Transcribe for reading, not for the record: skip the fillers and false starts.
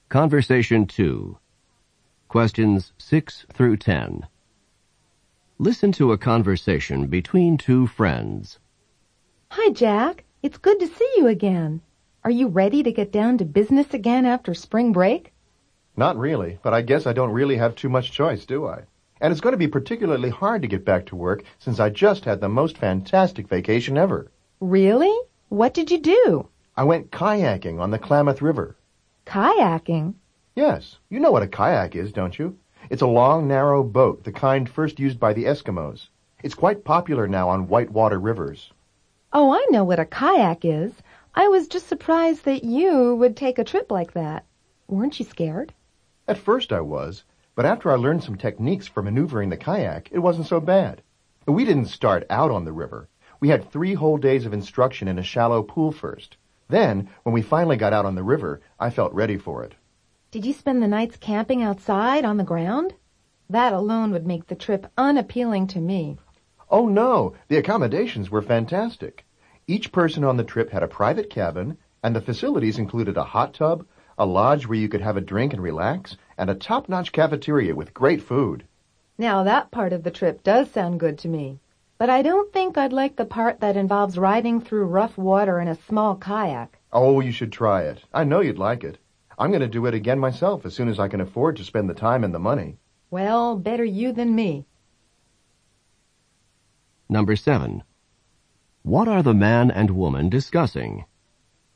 Conversation 2. Questions 6 through 10. Listen to a conversation between two friends. Hi, Jack. It's good to see you again. Are you ready to get down to business again after spring break? Not really, but I guess I don't really have too much choice, do I? And it's going to be particularly hard to get back to work since I just had the most fantastic vacation ever. Really? What did you do? I went kayaking on the Klamath River. Kayaking? Yes, you know what a kayak is, don't you? It's a long, narrow boat, the kind first used by the Eskimos. It's quite popular now on whitewater rivers. Oh, I know what a kayak is. I was just surprised that you would take a trip like that. Weren't you scared? At first I was, but after I learned some techniques for maneuvering the kayak, it wasn't so bad. We didn't start out on the river. We had 3 whole days of instruction in a shallow pool first. Then, when we finally got out on the river, I felt ready for it. Did you spend the nights camping outside on the ground? That alone would make the trip unappealing to me. Oh no, the accommodations were fantastic. Each person on the trip had a private cabin, and the facilities included a hot tub, a lodge where you could have a drink and relax, and a top-notch cafeteria with great food. Now that part of the trip does sound good to me. But I don't think I'd like the part that involves riding through rough water in a small kayak. Oh, you should try it. I know you'd like it. I'm going to do it again myself as soon as I can afford to spend the time and the money. Well, better you than me. Number 7. What are the man and woman discussing?